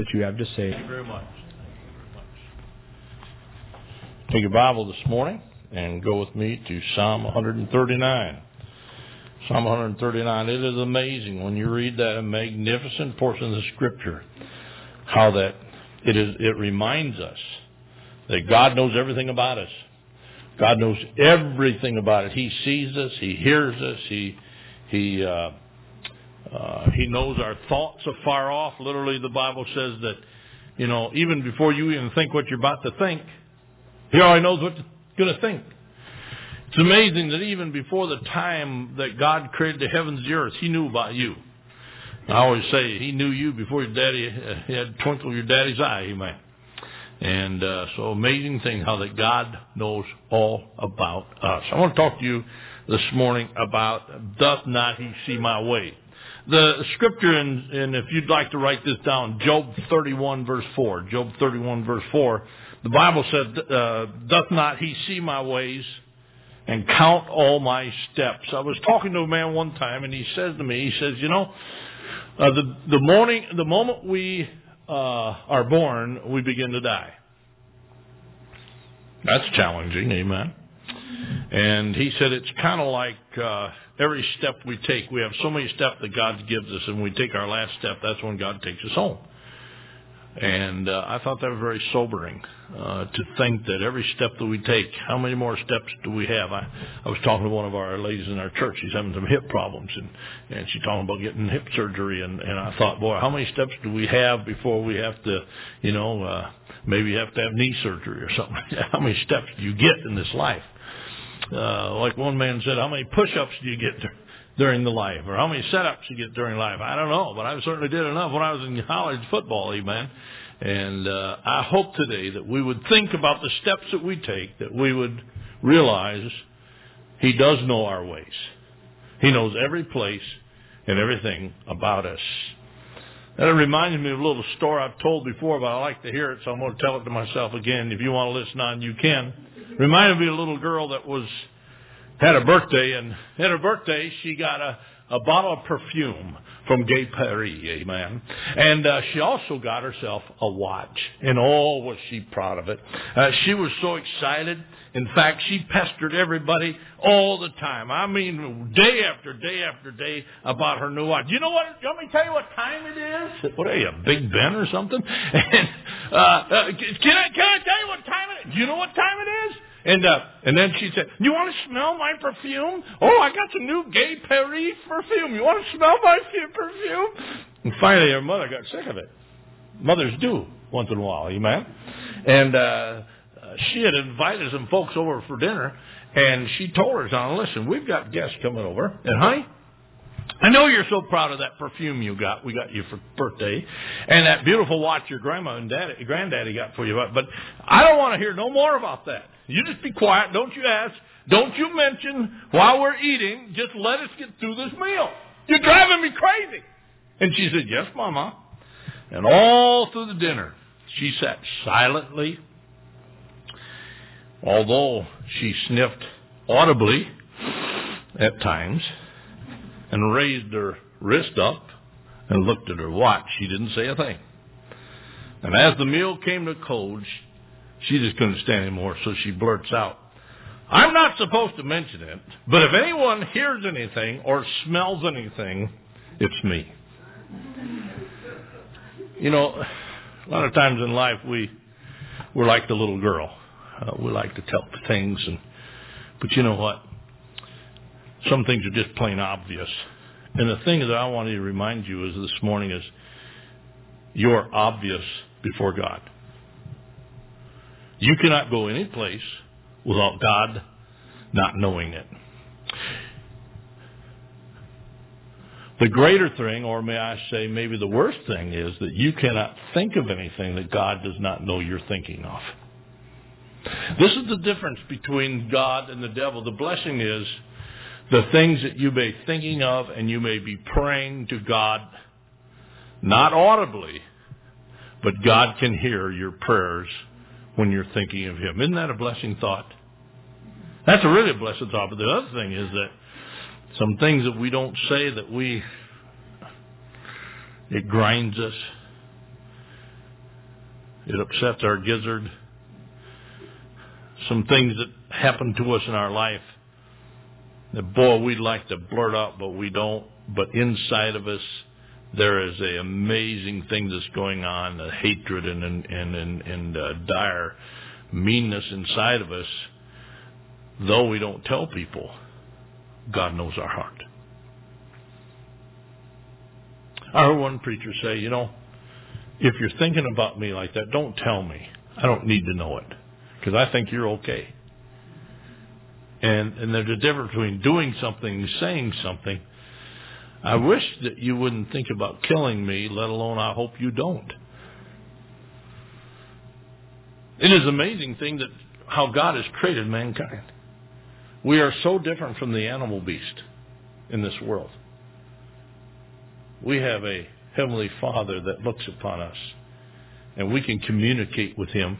that you have to say. Thank you very much. Take your Bible this morning and go with me to Psalm 139. Psalm 139. It is amazing when you read that magnificent portion of the Scripture, how that it reminds us that God knows everything about us. God knows everything about it. He sees us. He hears us. He knows our thoughts afar off. Literally, the Bible says that, even before you even think what you're about to think, He already knows what you're going to think. It's amazing that even before the time that God created the heavens and the earth, He knew about you. I always say He knew you before your daddy had twinkled your daddy's eye, Amen. And so amazing thing how that God knows all about us. I want to talk to you this morning about doth not He see my way. The scripture, and if you'd like to write this down, Job 31 verse 4. Job 31 verse 4. The Bible said, doth not He see my ways and count all my steps. I was talking to a man one time, and he says to me, he says, the moment we are born, we begin to die. That's challenging, amen. And he said it's kind of like every step we take. We have so many steps that God gives us, and when we take our last step, that's when God takes us home. And I thought that was very sobering to think that every step that we take, how many more steps do we have? I was talking to one of our ladies in our church. She's having some hip problems, and she's talking about getting hip surgery. And I thought, boy, how many steps do we have before we have to, maybe have to have knee surgery or something? How many steps do you get in this life? Like one man said, how many push-ups do you get during the life, or how many setups you get during life? I don't know, but I certainly did enough when I was in college football, amen. And I hope today that we would think about the steps that we take, that we would realize He does know our ways. He knows every place and everything about us. That reminds me of a little story I've told before, but I like to hear it, so I'm going to tell it to myself again. If you want to listen on, you can. Reminded me of a little girl that had a birthday, and at her birthday she got a bottle of perfume from Gay Paris, amen. And she also got herself a watch, and oh, was she proud of it. She was so excited. In fact, she pestered everybody all the time. I mean, day after day after day about her new watch. You know what? You want me to tell you what time it is? What are you, Big Ben or something? And can I tell you what time it is? Do you know what time it is? And then she said, you want to smell my perfume? Oh, I got some new Gay Paris perfume. You want to smell my perfume? And finally, her mother got sick of it. Mothers do once in a while, amen? And she had invited some folks over for dinner, and she told her, son, listen, we've got guests coming over, and honey, I know you're so proud of that perfume we got you for birthday, and that beautiful watch your grandma and granddaddy got for you, but I don't want to hear no more about that. You just be quiet. Don't you ask. Don't you mention while we're eating. Just let us get through this meal. You're driving me crazy. And she said, yes, Mama. And all through the dinner, she sat silently, although she sniffed audibly at times and raised her wrist up and looked at her watch. She didn't say a thing. And as the meal came to a close, she just couldn't stand anymore, so she blurts out, I'm not supposed to mention it, but if anyone hears anything or smells anything, it's me. A lot of times in life we're like the little girl. We like to tell things, but you know what? Some things are just plain obvious. And the thing that I wanted to remind you is this morning is you're obvious before God. You cannot go any place without God not knowing it. The greater thing, or may I say maybe the worst thing, is that you cannot think of anything that God does not know you're thinking of. This is the difference between God and the devil. The blessing is the things that you may be thinking of, and you may be praying to God, not audibly, but God can hear your prayers when you're thinking of Him. Isn't that a blessing thought? That's a really blessed thought. But the other thing is that some things that we don't say, that it grinds us. It upsets our gizzard. Some things that happen to us in our life that, boy, we'd like to blurt out, but we don't. But inside of us, there is an amazing thing that's going on, a hatred and dire meanness inside of us. Though we don't tell people, God knows our heart. I heard one preacher say, if you're thinking about me like that, don't tell me. I don't need to know it, because I think you're okay. And there's a difference between doing something and saying something. I wish that you wouldn't think about killing me, let alone I hope you don't. It is an amazing thing that how God has created mankind. We are so different from the animal beast in this world. We have a Heavenly Father that looks upon us, and we can communicate with Him,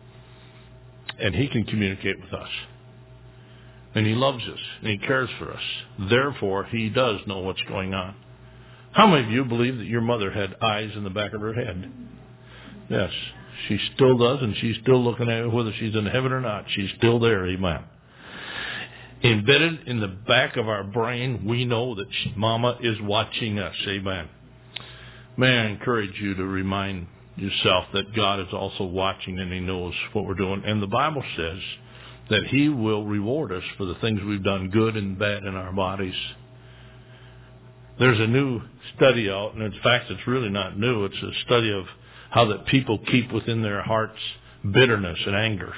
and He can communicate with us. And He loves us, and He cares for us. Therefore, He does know what's going on. How many of you believe that your mother had eyes in the back of her head? Yes, she still does, and she's still looking at it, whether she's in heaven or not. She's still there, amen. Embedded in the back of our brain, we know that Mama is watching us, amen. May I encourage you to remind yourself that God is also watching, and He knows what we're doing. And the Bible says that He will reward us for the things we've done, good and bad, in our bodies. There's a new study out, and in fact it's really not new. It's a study of how that people keep within their hearts bitterness and anger.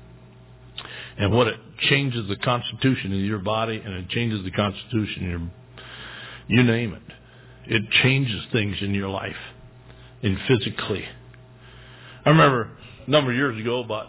And what it changes the constitution of your body, and it changes the constitution of you name it. It changes things in your life and physically. I remember a number of years ago, about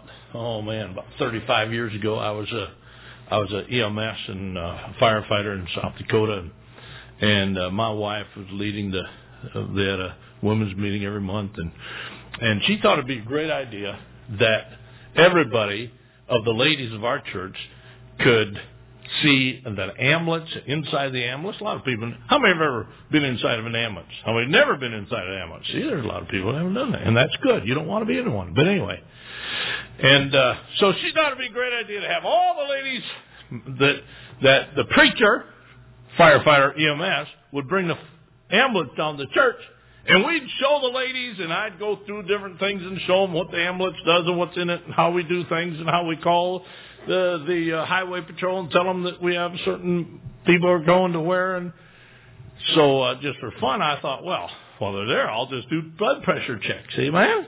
35 years ago, I was a EMS and firefighter in South Dakota, and my wife was leading they had a women's meeting every month, and she thought it'd be a great idea that everybody of the ladies of our church could see the ambulance, inside the ambulance. A lot of people, how many have ever been inside of an ambulance? How many have never been inside an ambulance? See, there's a lot of people who haven't done that, and that's good. You don't want to be in one. But anyway, and so she thought it'd be a great idea to have all the ladies that the preacher, firefighter, EMS, would bring the ambulance down to church, and we'd show the ladies, and I'd go through different things and show them what the ambulance does and what's in it and how we do things and how we call the highway patrol and tell them that we have certain people are going to where. And so just for fun, I thought, well, while they're there, I'll just do blood pressure checks. Amen?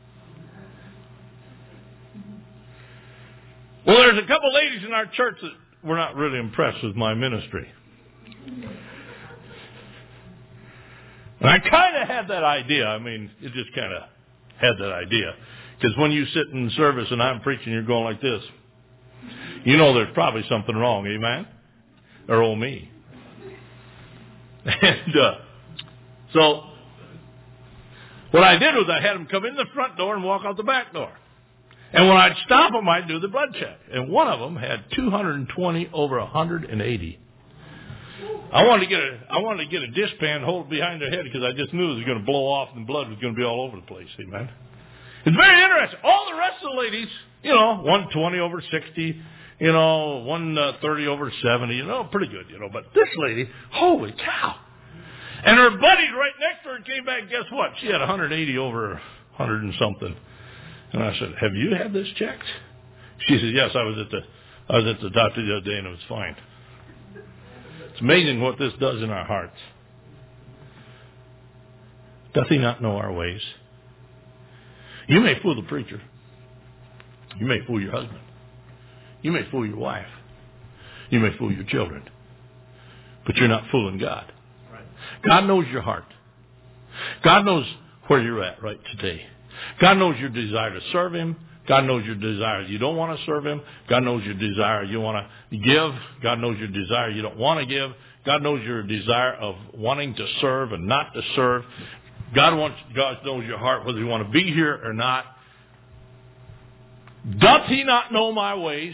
Well, there's a couple ladies in our church that were not really impressed with my ministry. And I kind of had that idea. I mean, it just kind of had that idea. Because when you sit in service and I'm preaching, you're going like this. You know there's probably something wrong, amen? Or oh me. And so what I did was I had them come in the front door and walk out the back door. And when I'd stop them, I'd do the blood check. And one of them had 220 over 180. I wanted to get a dishpan, hold it behind their head, because I just knew it was going to blow off and blood was going to be all over the place. Amen. It's very interesting. All the rest of the ladies, 120 over 60, 130 over 70, pretty good, But this lady, holy cow. And her buddies right next to her came back, and guess what? She had 180 over 100 and something. And I said, have you had this checked? She said, yes, I was at the doctor the other day, and it was fine. It's amazing what this does in our hearts. Doth He not know our ways? You may fool the preacher. You may fool your husband. You may fool your wife. You may fool your children. But you're not fooling God. God knows your heart. God knows where you're at right today. God knows your desire to serve Him. God knows your desire you don't want to serve Him. God knows your desire you want to give. God knows your desire you don't want to give. God knows your desire of wanting to serve and not to serve. God knows your heart, whether you want to be here or not. Doth He not know my ways?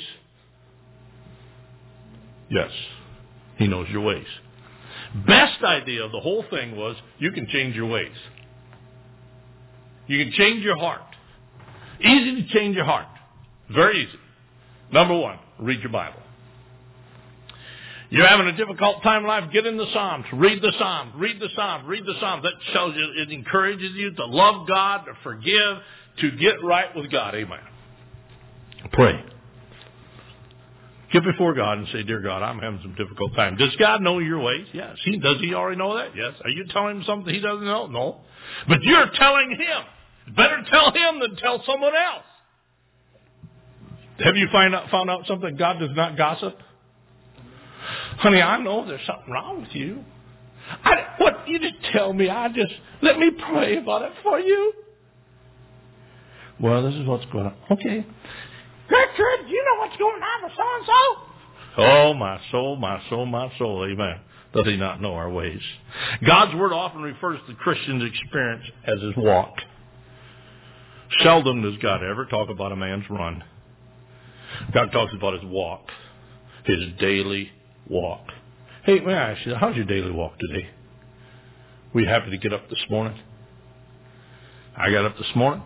Yes, He knows your ways. Best idea of the whole thing was you can change your ways. You can change your heart. Easy to change your heart. Very easy. Number one, read your Bible. You're having a difficult time in life, get in the Psalms. Read the Psalms. Read the Psalms. Read the Psalms. That tells you, it encourages you to love God, to forgive, to get right with God. Amen. Pray. Get before God and say, dear God, I'm having some difficult time. Does God know your ways? Yes. Does he already know that? Yes. Are you telling him something he doesn't know? No. But you're telling him. Better tell him than tell someone else. Have you found out something? God does not gossip. Honey, I know there's something wrong with you. What? You just tell me. Let me pray about it for you. Well, this is what's going on. Okay. Gertrude, you know what's going on with so-and-so? Oh, my soul, my soul, my soul. Amen. Does he not know our ways? God's word often refers to the Christian's experience as his walk. Seldom does God ever talk about a man's run. God talks about his walk, his daily walk. Hey, may I ask you, how's your daily walk today? Were you happy to get up this morning? I got up this morning,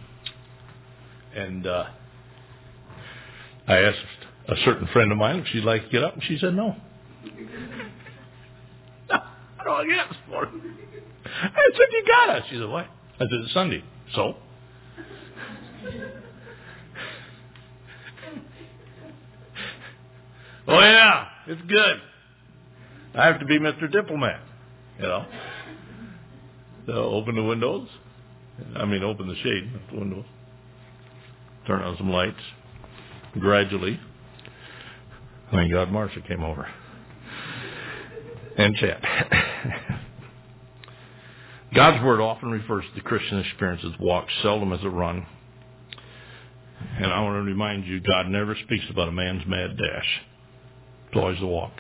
and I asked a certain friend of mine if she'd like to get up, and she said no. I don't want to get up this morning. I said, you got us. She said, what? I said, it's Sunday. So? Oh, yeah, it's good. I have to be Mr. Diplomat, So open the windows. Open the shade, not the windows. Turn on some lights. Gradually. Thank God Marcia came over. And chat. God's word often refers to the Christian experience as walk, seldom as a run. And I want to remind you, God never speaks about a man's mad dash. It's always a walk.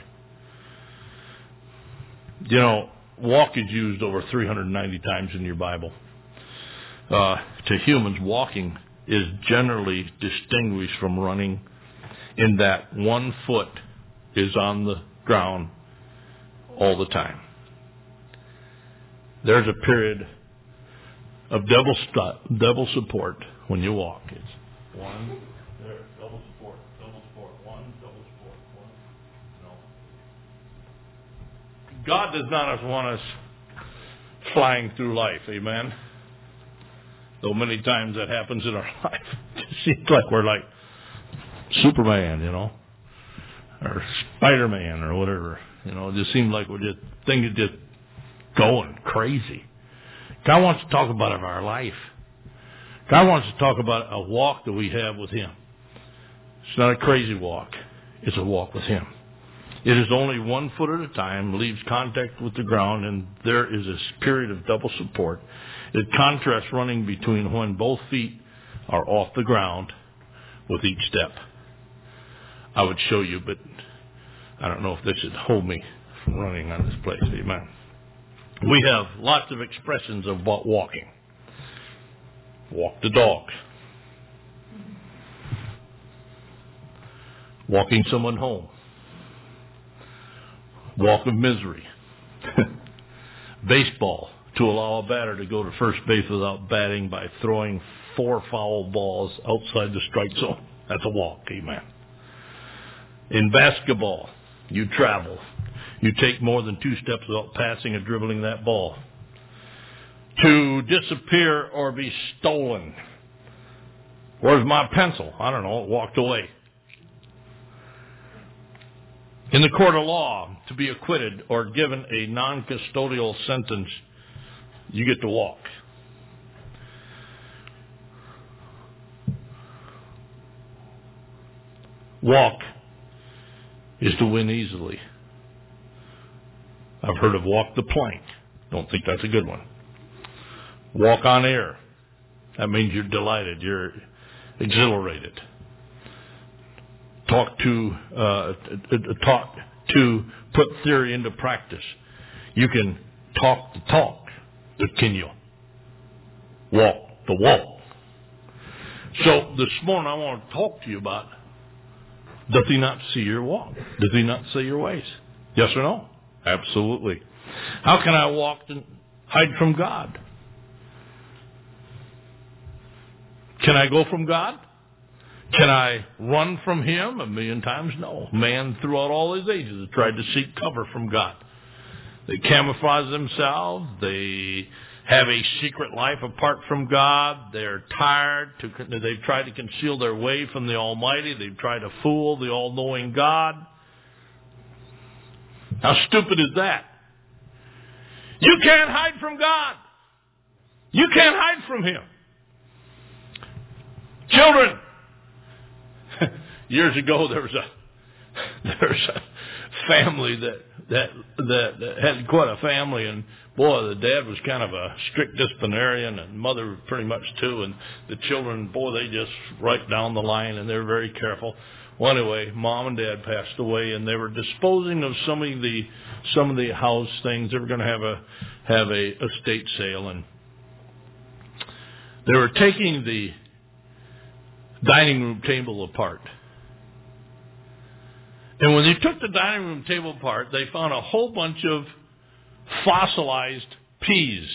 Walk is used over 390 times in your Bible. To humans, walking is generally distinguished from running in that one foot is on the ground all the time. There's a period of double support when you walk. It's one, there, double support, one, double support, one. No. God does not want us flying through life, amen? Though many times that happens in our life. It seems like we're like Superman, or Spider-Man or whatever. It just seems like things are just going crazy. God wants to talk about our life. God wants to talk about a walk that we have with him. It's not a crazy walk. It's a walk with him. It is only 1 foot at a time, leaves contact with the ground, and there is a period of double support. It contrasts running between when both feet are off the ground with each step. I would show you, but I don't know if this should hold me from running on this place. Amen. We have lots of expressions of walking. Walk the dog. Walking someone home. Walk of misery. Baseball, to allow a batter to go to first base without batting by throwing 4 foul balls outside the strike zone. That's a walk, amen. In basketball, you travel. You take more than 2 steps without passing or dribbling that ball. To disappear or be stolen. Where's my pencil? I don't know. It walked away. In the court of law, to be acquitted or given a non-custodial sentence, you get to walk. Walk is to win easily. I've heard of walk the plank. Don't think that's a good one. Walk on air. That means you're delighted. You're exhilarated. Talk to put theory into practice. You can talk the talk, but can you walk the walk? So this morning I want to talk to you about, does he not see your walk? Does he not see your ways? Yes or no? Absolutely. How can I walk and hide from God? Can I go from God? Can I run from Him? 1,000,000 times no. Man throughout all his ages has tried to seek cover from God. They camouflage themselves. They have a secret life apart from God. They're tired. They've tried to conceal their way from the Almighty. They've tried to fool the all-knowing God. How stupid is that? You can't hide from God. You can't hide from Him. Children. Years ago, there was a family that had quite a family, and boy, the dad was kind of a strict disciplinarian, and mother pretty much too, and the children, boy, they just right down the line, and they're very careful. Well, anyway, mom and dad passed away, and they were disposing of some of the house things. They were going to have a estate sale, and they were taking the dining room table apart. And when they took the dining room table apart, they found a whole bunch of fossilized peas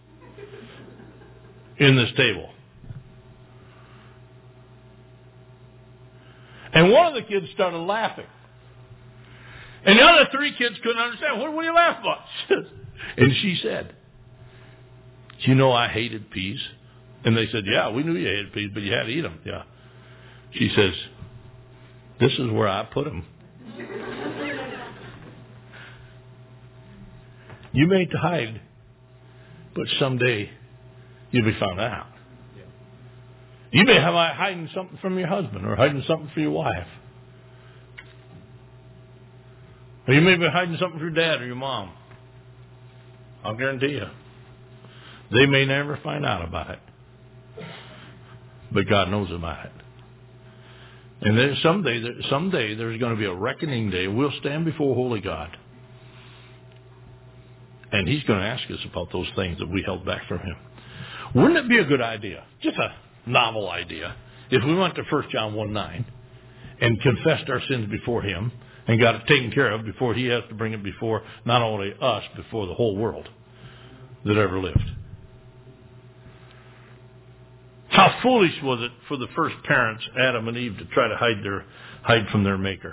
in this table. And one of the kids started laughing. And the other 3 kids couldn't understand. What are you laughing about? And she said, "Do you know I hated peas?" And they said, "Yeah, we knew you hated peas, but you had to eat them." Yeah. She says, "This is where I put them. You may hide, but someday you'll be found out. You may have hiding something from your husband or hiding something from your wife. Or you may be hiding something from your dad or your mom. I'll guarantee you. They may never find out about it. But God knows about it. And then someday there's going to be a reckoning day. We'll stand before holy God. And He's going to ask us about those things that we held back from Him. Wouldn't it be a good idea, just a novel idea, if we went to 1 John 1:9 and confessed our sins before Him and got it taken care of before He has to bring it before not only us, before the whole world that ever lived? How foolish was it for the first parents, Adam and Eve, to try to hide from their Maker?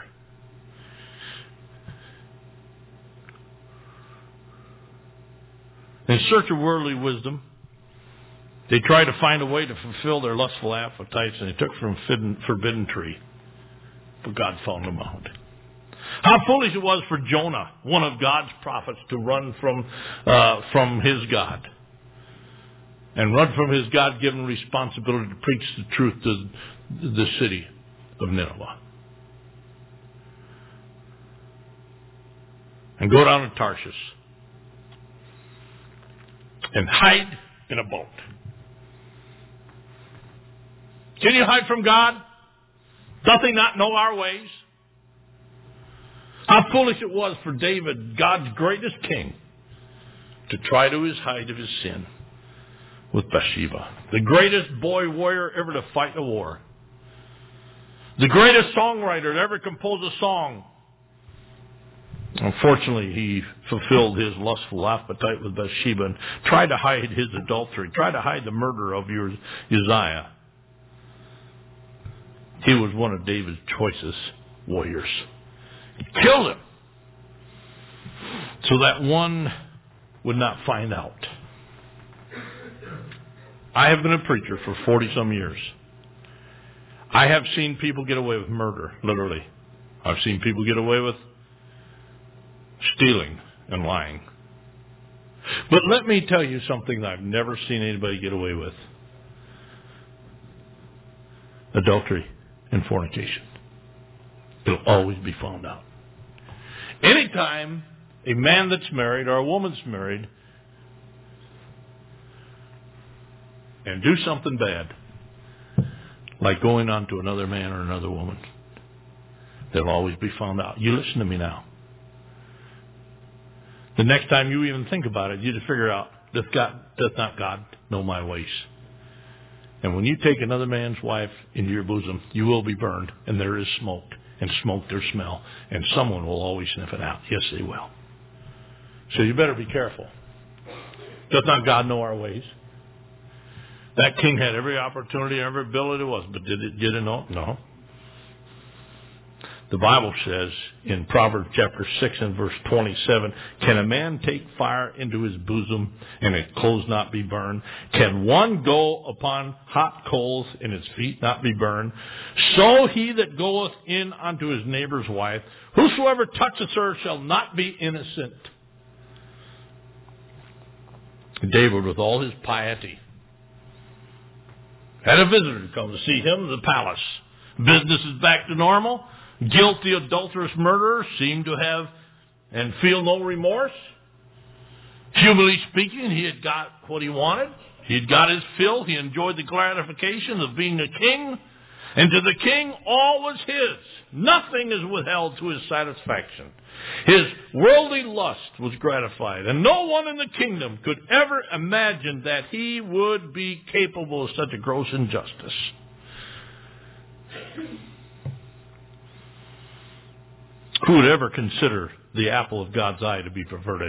In search of worldly wisdom, they tried to find a way to fulfill their lustful appetites, and they took from forbidden tree. But God found them out. How foolish it was for Jonah, one of God's prophets, to run from his God and run from his God-given responsibility to preach the truth to the city of Nineveh. And go down to Tarshish and hide in a boat. Can you hide from God? Doth He not know our ways? How foolish it was for David, God's greatest king, to try to hide his sin with Bathsheba. The greatest boy warrior ever to fight a war. The greatest songwriter to ever compose a song. Unfortunately, he fulfilled his lustful appetite with Bathsheba and tried to hide his adultery, tried to hide the murder of Uzziah. He was one of David's choicest warriors. He killed him so that one would not find out. I have been a preacher for 40-some years. I have seen people get away with murder, literally. I've seen people get away with stealing and lying. But let me tell you something that I've never seen anybody get away with. Adultery and fornication. It'll always be found out. Anytime a man that's married or a woman's married and do something bad, like going on to another man or another woman, they'll always be found out. You listen to me now. The next time you even think about it, you just figure out, doth not God know my ways? And when you take another man's wife into your bosom, you will be burned, and there is smoke, and smoke their smell, and someone will always sniff it out. Yes, they will. So you better be careful. Doth not God know our ways? That king had every opportunity, every ability there was, but did it get it? No. The Bible says in Proverbs chapter 6 and verse 27, can a man take fire into his bosom and his clothes not be burned? Can one go upon hot coals and his feet not be burned? So he that goeth in unto his neighbor's wife, whosoever toucheth her shall not be innocent. David, with all his piety, had a visitor come to see him in the palace. Business is back to normal. Guilty adulterous murderer seemed to have and feel no remorse. Humanly speaking, he had got what he wanted. He had got his fill. He enjoyed the gratification of being a king. And to the king, all was his. Nothing is withheld to his satisfaction. His worldly lust was gratified. And no one in the kingdom could ever imagine that he would be capable of such a gross injustice. Who would ever consider the apple of God's eye to be perverted?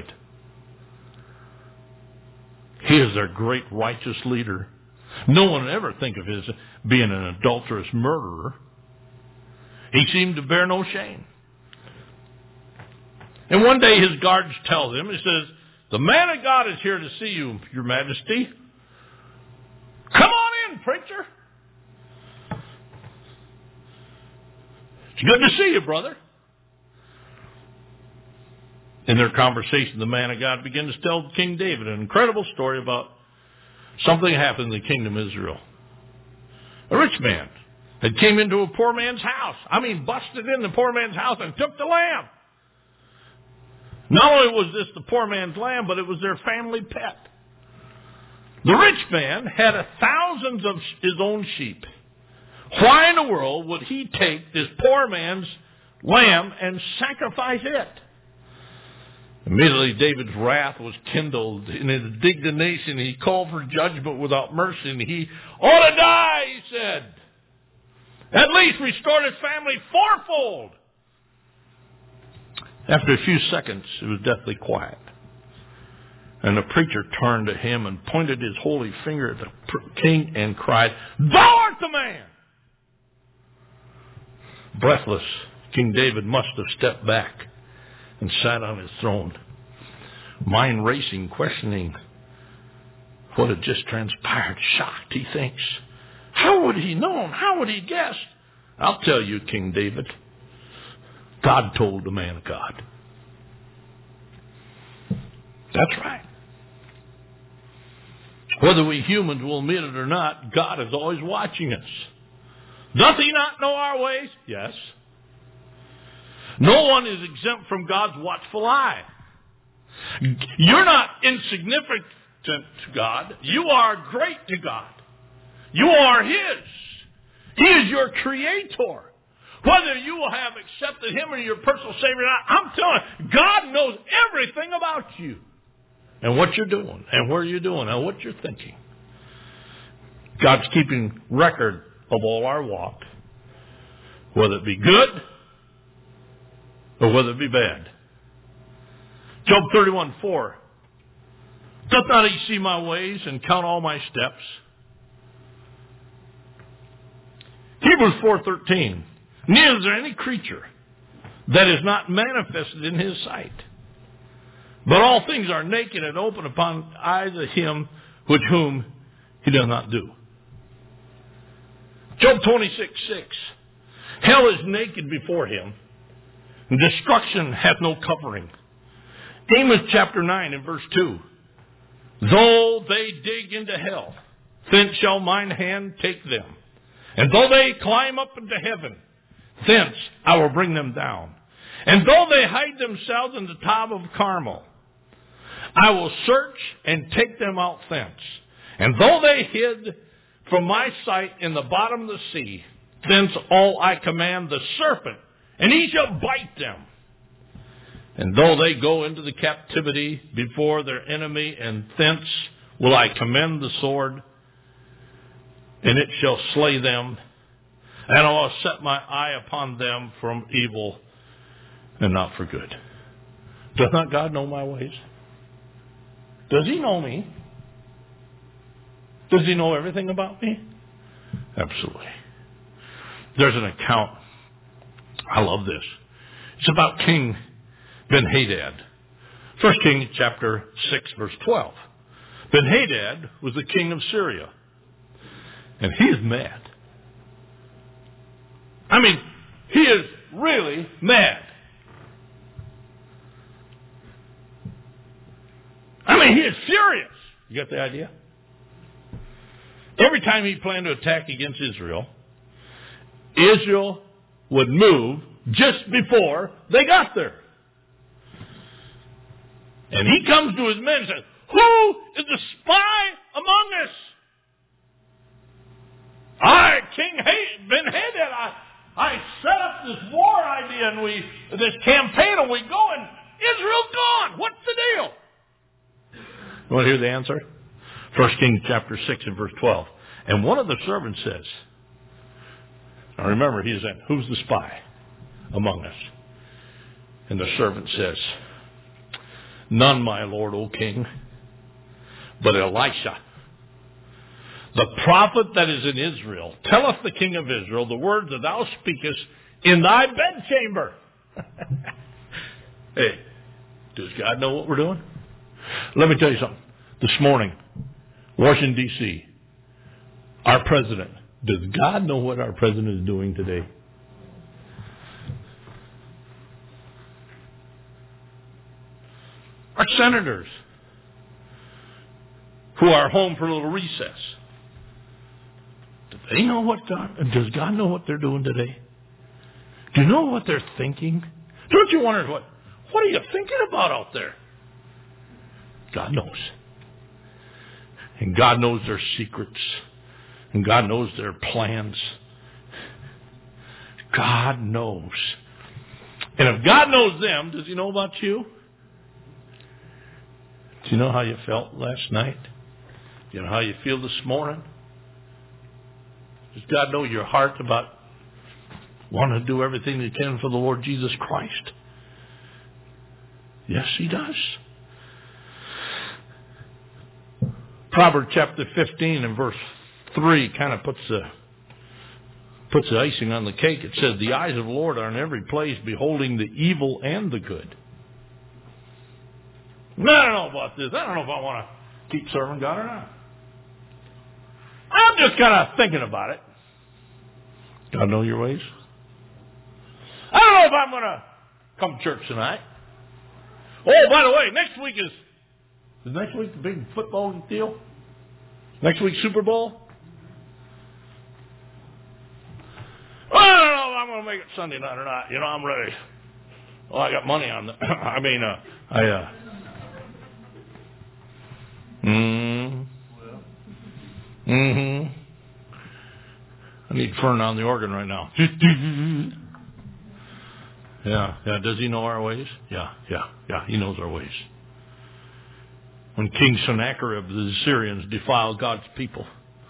He is their great righteous leader. No one would ever think of his being an adulterous murderer. He seemed to bear no shame. And one day his guards tell him, he says, the man of God is here to see you, your majesty. Come on in, preacher. It's good to see you, brother. In their conversation, the man of God begins to tell King David an incredible story about something happened in the kingdom of Israel. A rich man had came into a poor man's house. Busted in the poor man's house and took the lamb. Not only was this the poor man's lamb, but it was their family pet. The rich man had thousands of his own sheep. Why in the world would he take this poor man's lamb and sacrifice it? Immediately David's wrath was kindled. In his indignation, he called for judgment without mercy. And he ought to die, he said. At least restore his family fourfold. After a few seconds, it was deathly quiet. And the preacher turned to him and pointed his holy finger at the king and cried, "Thou art the man!" Breathless, King David must have stepped back and sat on his throne, mind racing, questioning what had just transpired. Shocked, he thinks. How would he known? How would he guessed? I'll tell you, King David. God told the man of God. That's right. Whether we humans will admit it or not, God is always watching us. Doth he not know our ways? Yes. No one is exempt from God's watchful eye. You're not insignificant to God. You are great to God. You are his. He is your creator. Whether you will have accepted him as your personal Savior or not, I'm telling you, God knows everything about you and what you're doing and where you're doing and what you're thinking. God's keeping record of all our walk, whether it be good or whether it be bad. Job 31:4. Doth not he see my ways and count all my steps? Hebrews 4:13. Neither is there any creature that is not manifested in his sight. But all things are naked and open upon the eyes of him with whom he does not do. Job 26:6. Hell is naked before him, and destruction hath no covering. Amos chapter 9 and verse 2. Though they dig into hell, thence shall mine hand take them. And though they climb up into heaven, thence I will bring them down. And though they hide themselves in the top of Carmel, I will search and take them out thence. And though they hid from my sight in the bottom of the sea, thence all I command the serpent, and he shall bite them. And though they go into the captivity before their enemy, and thence will I commend the sword, and it shall slay them, and I will set my eye upon them from evil and not for good. Does not God know my ways? Does he know me? Does he know everything about me? Absolutely. There's an account. I love this. It's about King Ben-Hadad. 1 Kings chapter 6, verse 12. Ben-Hadad was the king of Syria. And he is mad. I mean, he is really mad. I mean, he is furious. You got the idea? Every time he planned to attack against Israel, Israel would move just before they got there. And he comes to his men and says, "Who is the spy among us?" I, King Ben-Hadad, I set up this war idea and this campaign, and we go, and Israel's gone. What's the deal? You want to hear the answer? 1 Kings chapter 6 and verse 12. And one of the servants says, now remember, he is in, who's the spy among us? And the servant says, "None, my lord, O king, but Elisha, the prophet that is in Israel, telleth the king of Israel the words that thou speakest in thy bedchamber." Hey, does God know what we're doing? Let me tell you something. This morning, Washington, D.C., our president, does God know what our president is doing today? Our senators, who are home for a little recess, do they know does God know what they're doing today? Do you know what they're thinking? Don't you wonder what are you thinking about out there? God knows. And God knows their secrets. And God knows their plans. God knows. And if God knows them, does he know about you? Do you know how you felt last night? Do you know how you feel this morning? Does God know your heart about wanting to do everything you can for the Lord Jesus Christ? Yes, he does. Proverbs chapter 15 and verse 3 kind of puts the icing on the cake. It says, "The eyes of the Lord are in every place, beholding the evil and the good." I don't know about this. I don't know if I want to keep serving God or not. I'm just kind of thinking about it. God know your ways? I don't know if I'm going to come to church tonight. Oh, by the way, next week is next week the big football deal? Next week Super Bowl? Well, I don't know if I'm going to make it Sunday night or not. You know, I'm ready. Well, I got money on the... I need Fern on the organ right now. Yeah. Does he know our ways? Yeah. He knows our ways. When King Sennacherib of the Assyrians defiled God's people,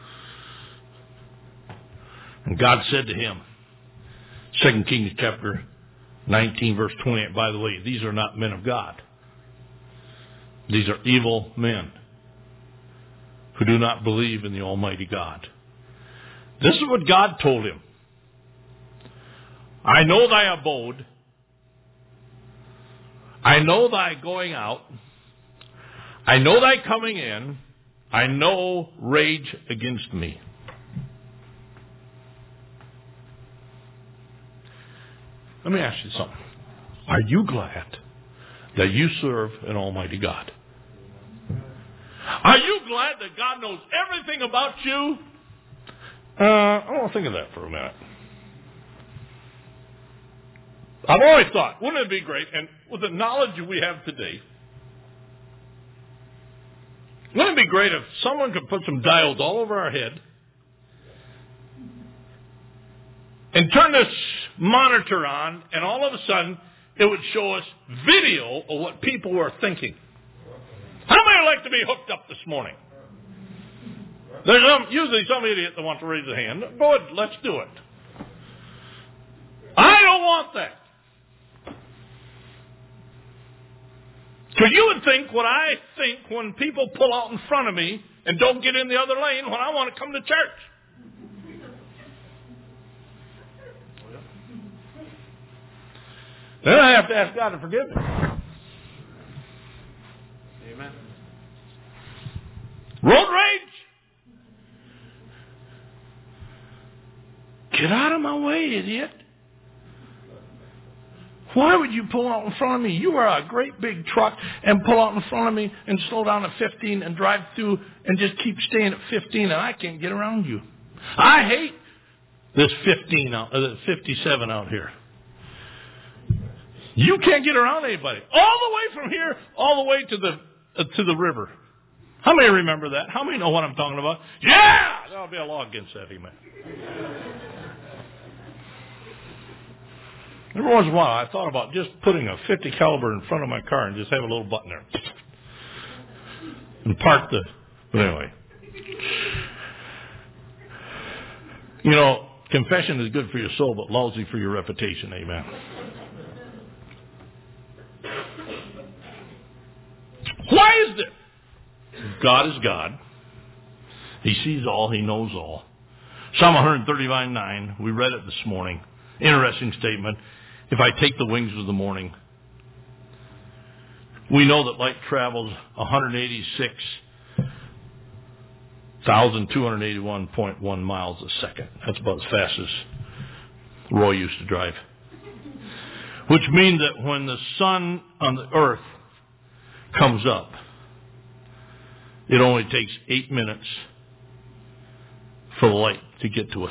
and God said to him, 2 Kings chapter 19, verse 28, by the way, these are not men of God. These are evil men who do not believe in the Almighty God. This is what God told him. "I know thy abode. I know thy going out. I know thy coming in. I know rage against me." Let me ask you something. Are you glad that you serve an Almighty God? Are you glad that God knows everything about you? I want to think of that for a minute. I've always thought, wouldn't it be great, and with the knowledge we have today, wouldn't it be great if someone could put some dials all over our head and turn this monitor on, and all of a sudden it would show us video of what people were thinking? How many would like to be hooked up this morning? There's usually some idiot that wants to raise a hand. Go ahead, let's do it. I don't want that. Because you would think what I think when people pull out in front of me and don't get in the other lane when I want to come to church. Then I have to ask God to forgive me. Amen. Road rage. Get out of my way, idiot. Why would you pull out in front of me? You are a great big truck and pull out in front of me and slow down to 15 and drive through and just keep staying at 15 and I can't get around you. I hate this 57 out here. You can't get around anybody. All the way from here, all the way to the river. How many remember that? How many know what I'm talking about? Yeah! There'll be a law against that, amen. Every once in a while, I thought about just putting a .50 caliber in front of my car and just have a little button there. And park the... But anyway. You know, confession is good for your soul, but lousy for your reputation, amen. Why is this? God is God. He sees all. He knows all. Psalm 139:9. We read it this morning. Interesting statement. If I take the wings of the morning. We know that light travels 186,281.1 miles a second. That's about as fast as Roy used to drive. Which means that when the sun on the earth comes up, it only takes 8 minutes for the light to get to us.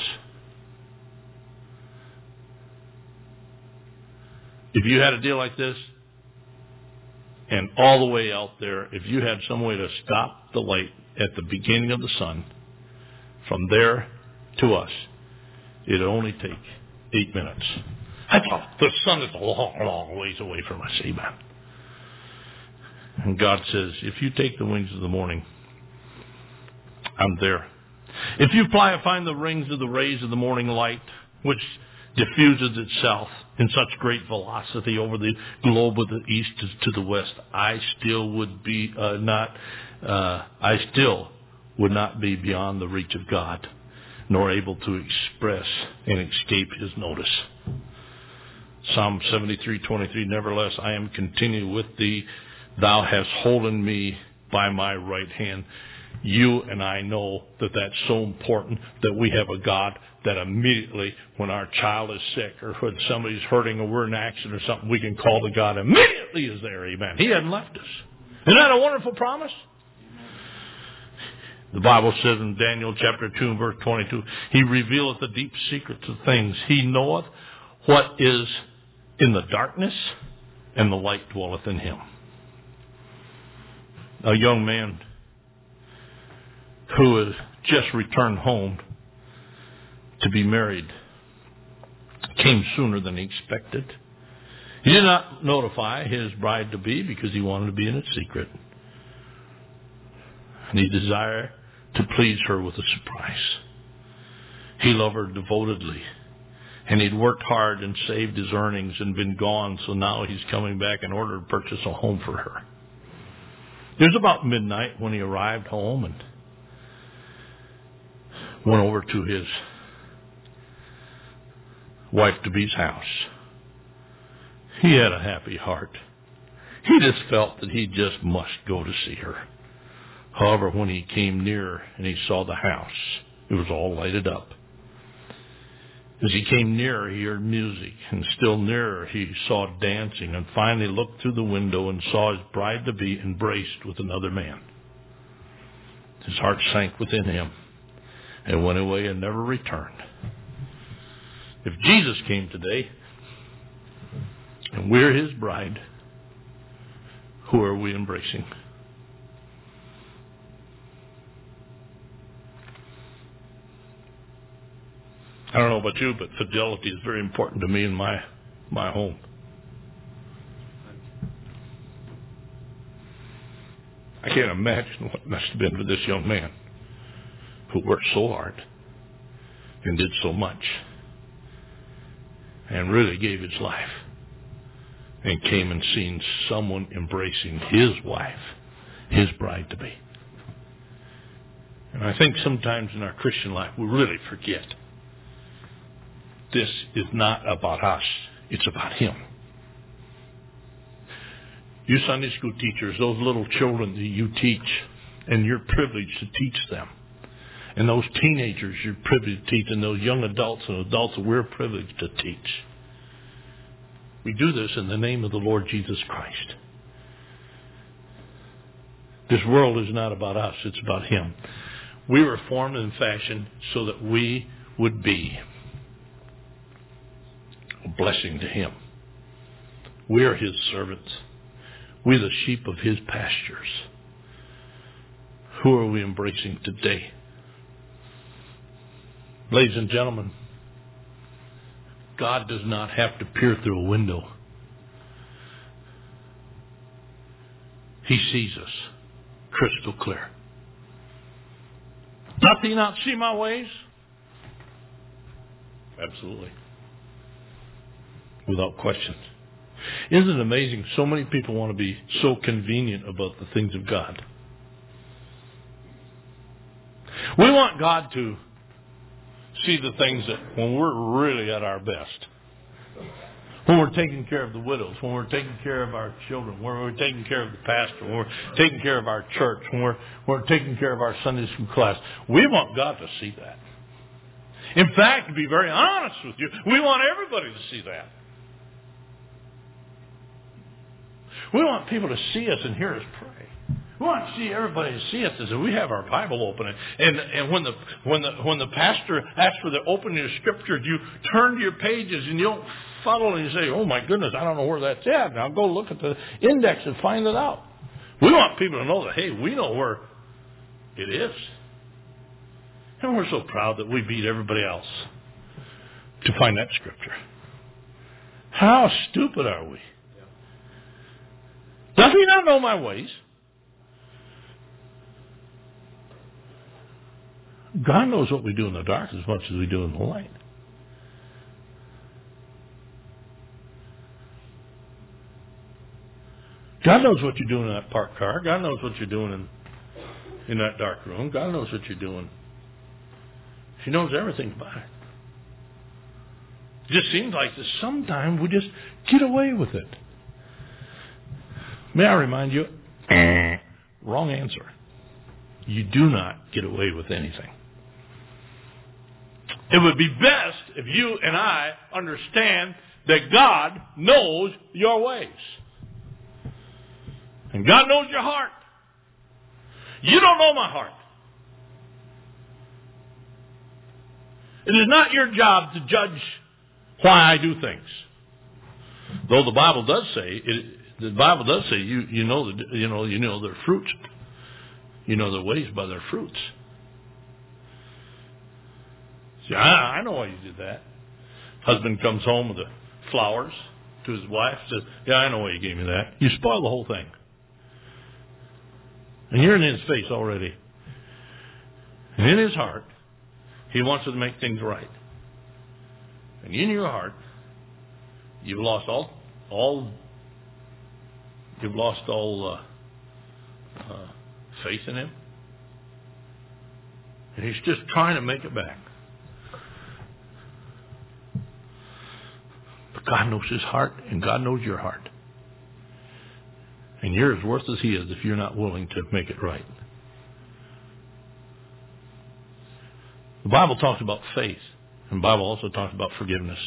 If you had a deal like this, and all the way out there, if you had some way to stop the light at the beginning of the sun, from there to us, it'd only take 8 minutes. That's all. The sun is a long, long ways away from us, amen. And God says, if you take the wings of the morning, I'm there. If you find the rings of the rays of the morning light, which diffuses itself in such great velocity over the globe of the east to the west, I still would not be beyond the reach of God, nor able to express and escape His notice. Psalm 73:23. Nevertheless, I am continued with thee. Thou hast holden me by my right hand. You and I know that that's so important that we have a God that immediately when our child is sick or when somebody's hurting or we're in an accident or something, we can call to God. Immediately is there, amen. He hasn't left us. Isn't that a wonderful promise? The Bible says in Daniel chapter 2 and verse 22, He revealeth the deep secrets of things. He knoweth what is in the darkness, and the light dwelleth in Him. A young man who has just returned home to be married came sooner than he expected. He did not notify his bride-to-be because he wanted to be in it secret. And he desired to please her with a surprise. He loved her devotedly. And he'd worked hard and saved his earnings and been gone, so now he's coming back in order to purchase a home for her. It was about midnight when he arrived home and went over to his wife-to-be's house. He had a happy heart. He just felt that he just must go to see her. However, when he came near and he saw the house, it was all lighted up. As he came nearer, he heard music, and still nearer he saw dancing, and finally looked through the window and saw his bride-to-be embraced with another man. His heart sank within him and went away and never returned. If Jesus came today and we're His bride, who are we embracing? I don't know about you, but fidelity is very important to me in my home. I can't imagine what it must have been for this young man who worked so hard and did so much and really gave his life and came and seen someone embracing his wife, his bride-to-be. And I think sometimes in our Christian life we really forget. This is not about us. It's about Him. You Sunday school teachers, those little children that you teach, and you're privileged to teach them. And those teenagers you're privileged to teach, and those young adults and adults that we're privileged to teach. We do this in the name of the Lord Jesus Christ. This world is not about us, it's about Him. We were formed and fashioned so that we would be a blessing to Him. We are His servants. We're the sheep of His pastures. Who are we embracing today? Ladies and gentlemen, God does not have to peer through a window. He sees us crystal clear. Doth He not see my ways? Absolutely. Without question. Isn't it amazing? So many people want to be so convenient about the things of God. We want God to see the things that when we're really at our best. When we're taking care of the widows, when we're taking care of our children, when we're taking care of the pastor, when we're taking care of our church, when we're taking care of our Sunday school class. We want God to see that. In fact, to be very honest with you, we want everybody to see that. We want people to see us and hear us pray. We want to see everybody to see us as we have our Bible open. And when the pastor asks for the opening of Scripture, you turn to your pages and you don't follow and you say, oh my goodness, I don't know where that's at. Now go look at the index and find it out. We want people to know that, hey, we know where it is. And we're so proud that we beat everybody else to find that Scripture. How stupid are we? Does He not know my ways? God knows what we do in the dark as much as we do in the light. God knows what you're doing in that parked car. God knows what you're doing in that dark room. God knows what you're doing. He knows everything about it. It just seems like that sometimes we just get away with it. May I remind you? Wrong answer. You do not get away with anything. It would be best if you and I understand that God knows your ways. And God knows your heart. You don't know my heart. It is not your job to judge why I do things. Though the Bible does say you know their fruits. You know their ways by their fruits. See, I know why you did that. Husband comes home with the flowers to his wife, says, yeah, I know why you gave me that. You spoil the whole thing. And you're in his face already. And in his heart, he wants to make things right. And in your heart, you've lost all faith in him. And he's just trying to make it back. But God knows his heart, and God knows your heart. And you're as worth as he is if you're not willing to make it right. The Bible talks about faith, and the Bible also talks about forgiveness.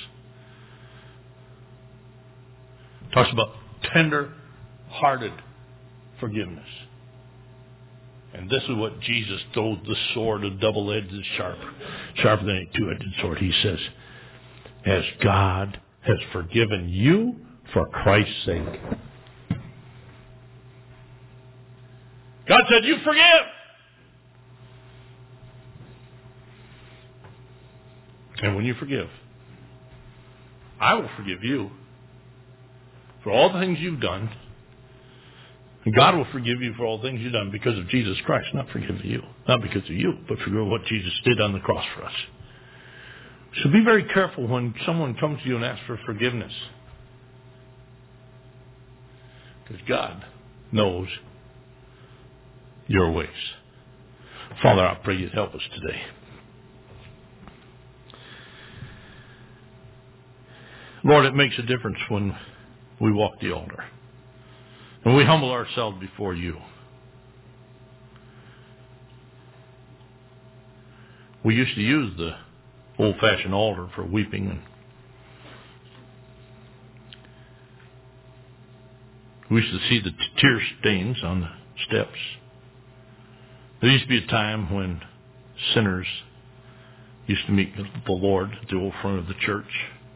It talks about tender-hearted forgiveness. And this is what Jesus told the sword, a double-edged, sharper than a two-edged sword. He says, as God has forgiven you for Christ's sake. God said, you forgive. And when you forgive, I will forgive you for all the things you've done. And God will forgive you for all the things you've done because of Jesus Christ, not because of you. Not because of you, but for what Jesus did on the cross for us. So be very careful when someone comes to you and asks for forgiveness. Because God knows your ways. Father, I pray you'd help us today. Lord, it makes a difference when we walk the altar and we humble ourselves before you. We used to use the old-fashioned altar for weeping, and we used to see the tear stains on the steps. There used to be a time when sinners used to meet the Lord at the old front of the church.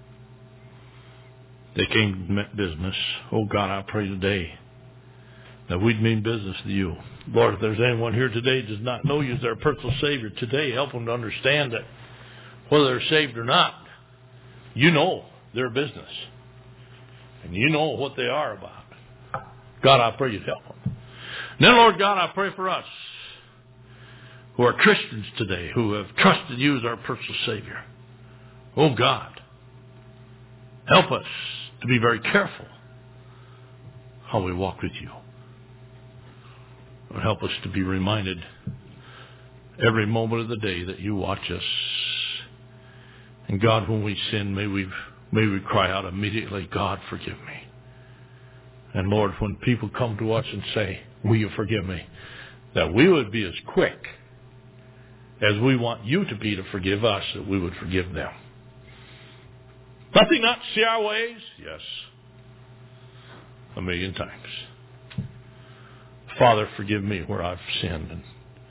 They came and met business. Oh God, I pray today that we'd mean business to you. Lord, if there's anyone here today who does not know you as their personal Savior, today help them to understand that whether they're saved or not, you know their business. And you know what they are about. God, I pray you'd help them. And then, Lord God, I pray for us who are Christians today, who have trusted you as our personal Savior. Oh God, help us to be very careful how we walk with you. Lord, help us to be reminded every moment of the day that you watch us. And God, when we sin, may we cry out immediately, God, forgive me. And Lord, when people come to us and say, will you forgive me, that we would be as quick as we want you to be to forgive us, that we would forgive them. Nothing not to see our ways? Yes. 1,000,000 times. Father, forgive me where I've sinned and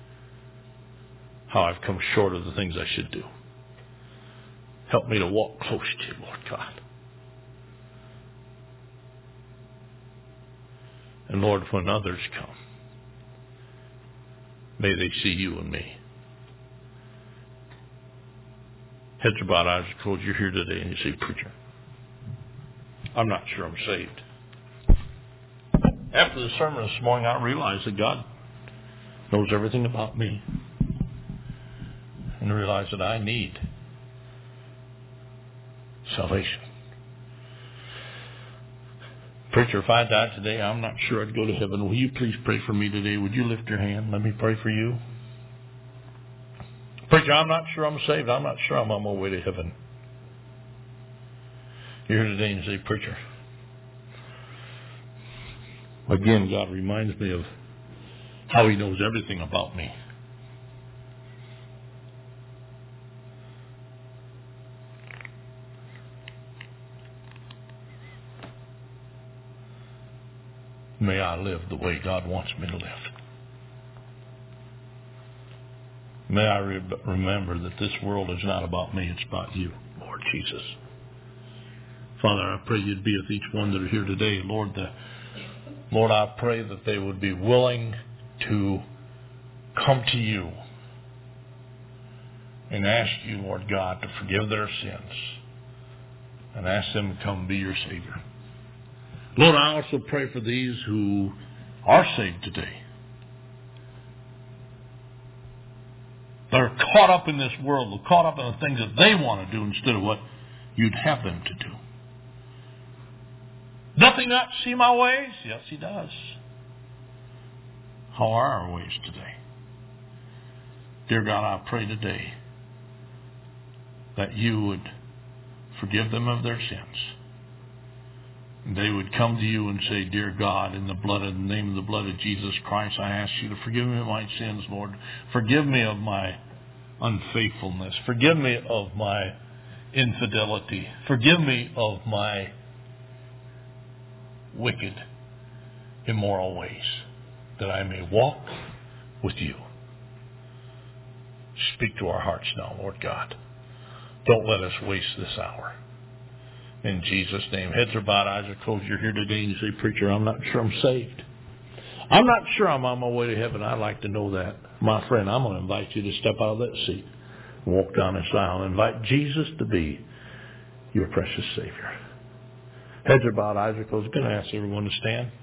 how I've come short of the things I should do. Help me to walk close to you, Lord God. And Lord, when others come, may they see you and me. Heads are bowed, eyes are closed. You're here today and you say, preacher, I'm not sure I'm saved. After the sermon this morning, I realized that God knows everything about me. And realize that I need salvation. Preacher, if I died today, I'm not sure I'd go to heaven. Will you please pray for me today? Would you lift your hand? Let me pray for you. Preacher, I'm not sure I'm saved. I'm not sure I'm on my way to heaven. You're here today and you say, preacher, again, God reminds me of how he knows everything about me. May I live the way God wants me to live. May I remember that this world is not about me, it's about you, Lord Jesus. Father, I pray you'd be with each one that are here today. Lord, I pray that they would be willing to come to you and ask you, Lord God, to forgive their sins and ask them to come be your Savior. Lord, I also pray for these who are saved today. They're caught up in this world. They're caught up in the things that they want to do instead of what you'd have them to do. Doth he not see my ways? Yes, he does. How are our ways today? Dear God, I pray today that you would forgive them of their sins. They would come to you and say, dear God, in the name of the blood of Jesus Christ, I ask you to forgive me of my sins, Lord. Forgive me of my unfaithfulness. Forgive me of my infidelity. Forgive me of my wicked, immoral ways, that I may walk with you. Speak to our hearts now, Lord God. Don't let us waste this hour. In Jesus' name. Heads are bowed, eyes are closed. You're here today and you say, preacher, I'm not sure I'm saved. I'm not sure I'm on my way to heaven. I'd like to know that. My friend, I'm going to invite you to step out of that seat and walk down this aisle and invite Jesus to be your precious Savior. Heads are bowed, eyes are closed. I'm going to ask everyone to stand.